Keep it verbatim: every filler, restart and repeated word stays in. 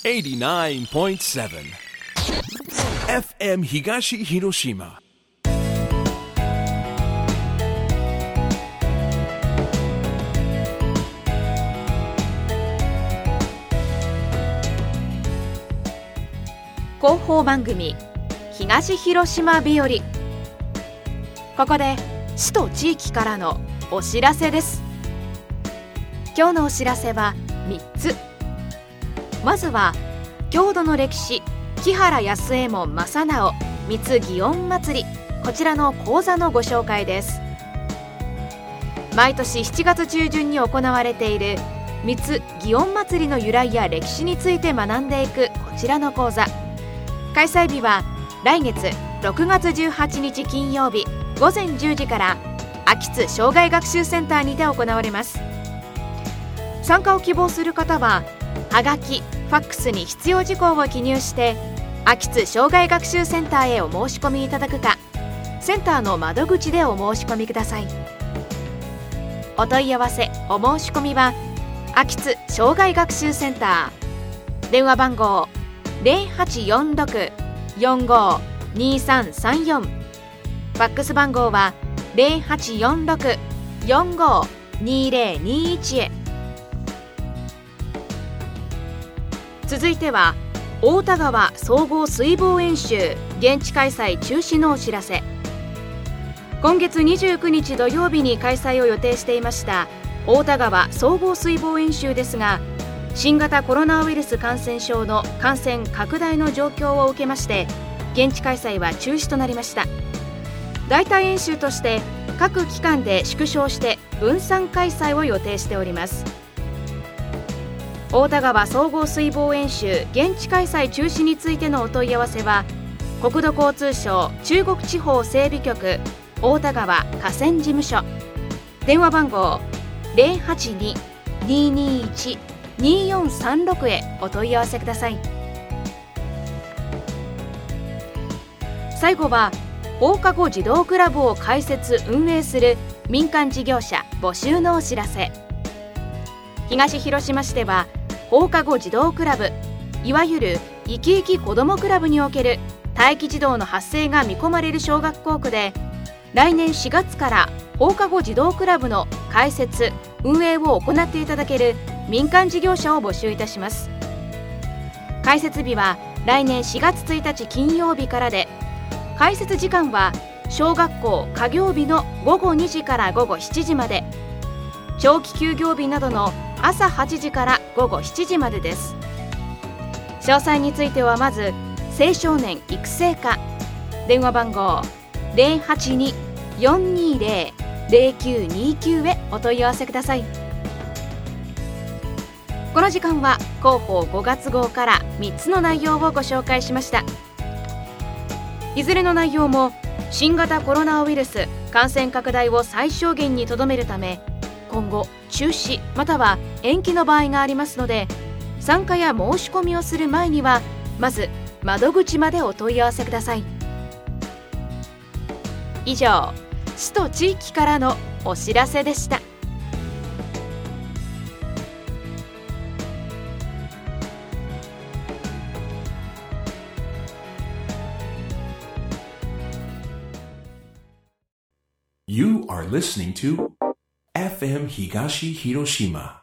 エイティナインポイントセブン エフエム 東広島。 広報番組東広島日和。ここで市と地域からのお知らせです。今日のお知らせはみっつ。まずは郷土の歴史木原安右衛門正直三津祇園祭り、こちらの講座のご紹介です。毎年しちがつ中旬に行われている三津祇園祭りの由来や歴史について学んでいくこちらの講座、開催日は来月ろくがつじゅうはちにち金曜日ごぜんじゅうじから秋津障害学習センターにて行われます。参加を希望する方ははがき、ファックスに必要事項を記入して秋津障害学習センターへお申し込みいただくか、センターの窓口でお申し込みください。お問い合わせお申し込みは秋津障害学習センター、電話番号 ゼロはちよんろく よんご にさんさんよん、ファックス番号はゼロはちよんろく よんご にぜろにいちへ。続いては太田川総合水防演習現地開催中止のお知らせ。今月にじゅうくにち土曜日に開催を予定していました太田川総合水防演習ですが、新型コロナウイルス感染症の感染拡大の状況を受けまして現地開催は中止となりました。代替演習として各機関で縮小して分散開催を予定しております。太田川総合水防演習現地開催中止についてのお問い合わせは国土交通省中国地方整備局太田川河川事務所、電話番号 ゼロはちに にーにーいち にーよんさんろく へお問い合わせください。最後は放課後児童クラブを開設運営する民間事業者募集のお知らせ。東広島市では放課後児童クラブ、いわゆるいきいき子どもクラブにおける待機児童の発生が見込まれる小学校区で来年しがつから放課後児童クラブの開設運営を行っていただける民間事業者を募集いたします。開設日は来年しがつついたち金曜日からで、開設時間は小学校課業日のごごにじからごごしちじまで、長期休業日などの朝はちじからごごしちじまでです。詳細についてはまず青少年育成課、電話番号 ゼロはちに よんにーぜろ ゼロきゅうにきゅう へお問い合わせください。この時間は広報ごがつ号からみっつの内容をご紹介しました。いずれの内容も新型コロナウイルス感染拡大を最小限にとどめるため今後中止または延期の場合がありますので、参加や申し込みをする前にはまず窓口までお問い合わせください。以上、市と地域からのお知らせでした。 You are listening to エフエム 東広島